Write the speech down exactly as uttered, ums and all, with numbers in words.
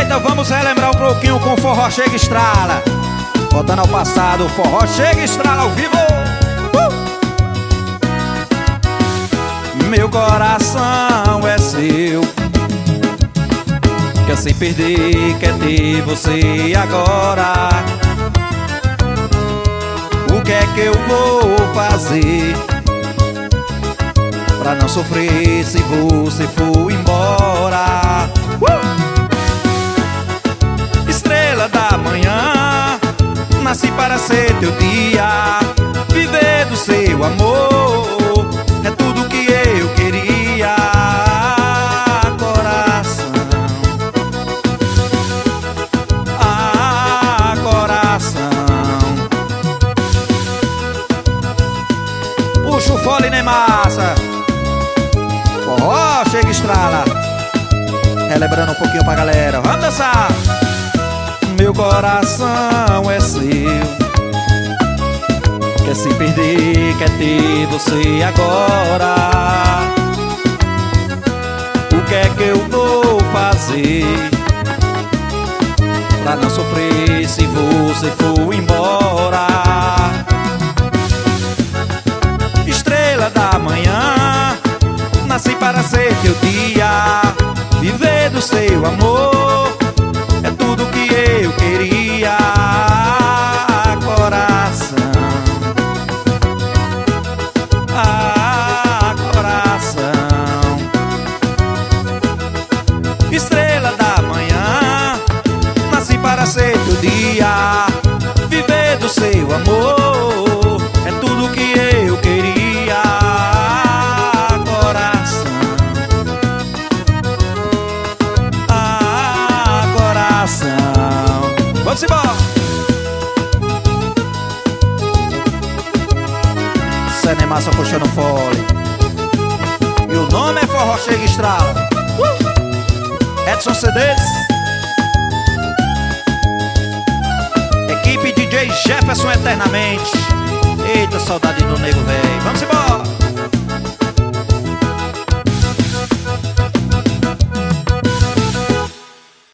Então vamos relembrar um pouquinho com forró chega e estrala. Voltando ao passado, forró chega e estrala ao vivo. uh! Meu coração é seu, quer sem perder, quer ter você agora. O que é que eu vou fazer pra não sofrer se você for embora? uh! Estrela da manhã, nasci para ser teu dia, viver do seu amor é tudo que eu queria. Coração, ah, coração, puxa o fole nem massa, forró chega e estrala. Relembrando um pouquinho pra galera, vamos dançar. Meu coração é seu, quer se perder, quer ter você agora. O que é que eu vou fazer pra não sofrer se você for embora? Estrela da manhã, nasci para ser teu dia, viver do seu amor é tudo que eu queria. Coração, ah, coração, estrela da manhã, nasci para ser teu dia, viver do seu amor é tudo que eu queria. Coração, ah, coração, vamos embora. Cenemar só puxando fole, e o nome é forró chega e estrala. uh! Edson C Ds, equipe D J Jefferson eternamente. Eita, saudade